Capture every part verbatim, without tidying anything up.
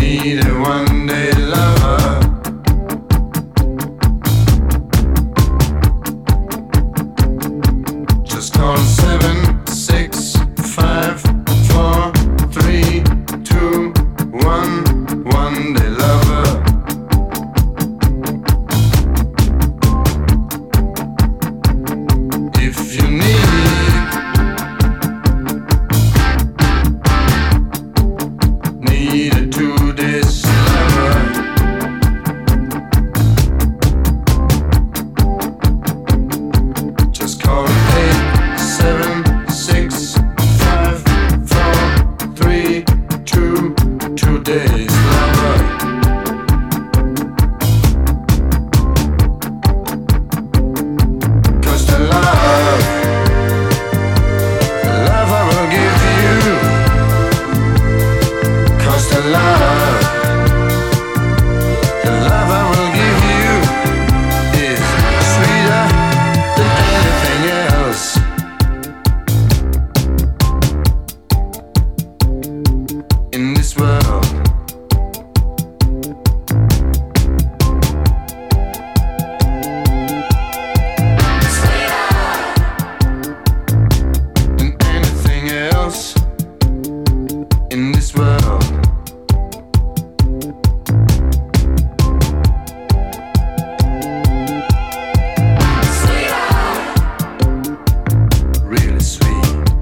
Need a one day lover. Just call seven six five four three two one. One day lover. If you need need a two days lover. Just call eight seven six five four three two two days lover. Cause the love, the love I will give you. Cause the love, the love I will give you is sweeter than anything else. In this world, than anything else. In this world, really sweet.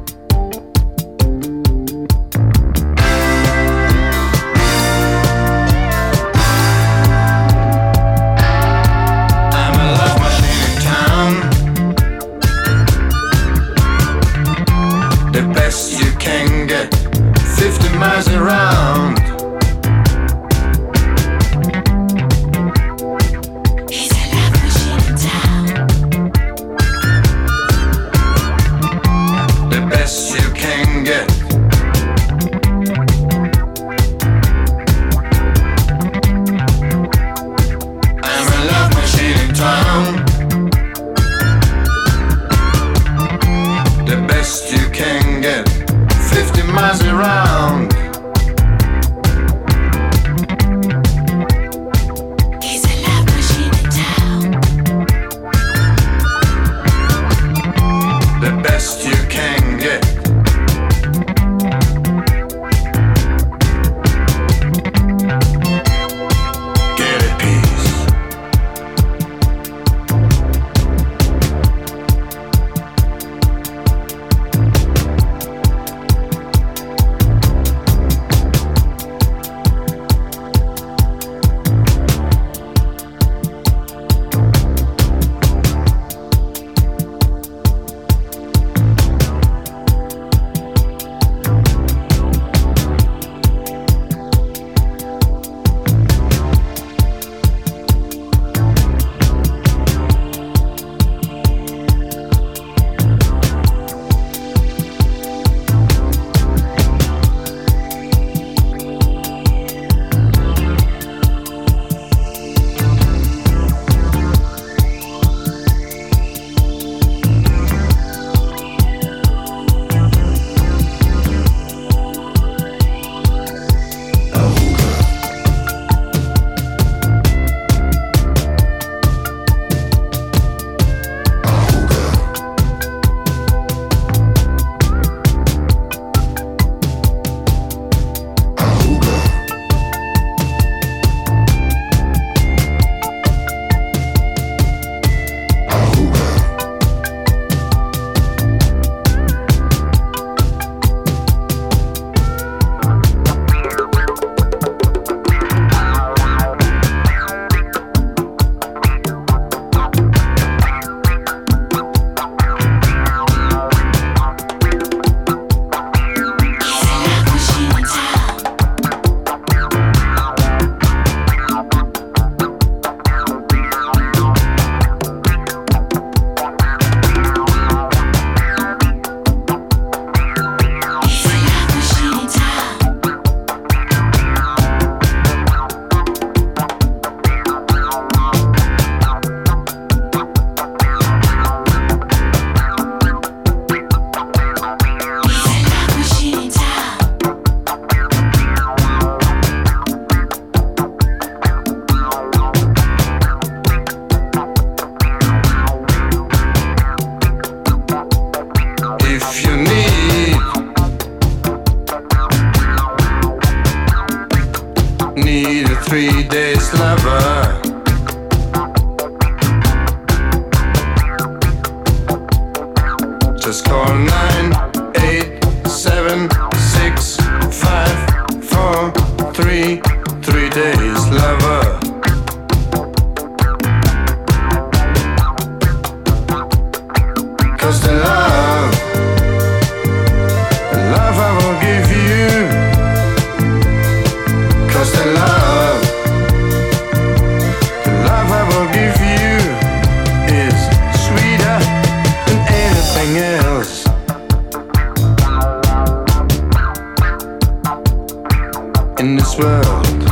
I'm a love machine in town. The best you can get, fifty miles around. He's a love machine in town. The best you can get. I'm a love machine in town. The best you can get, fifty miles around. He's a love machine in town. The best you can get. Get a piece. need a three days lover. Just call nine eight seven six five four three three days lover. Cause the love, the love I will give you. Cause the love, the love I will give you is sweeter than anything else. In this world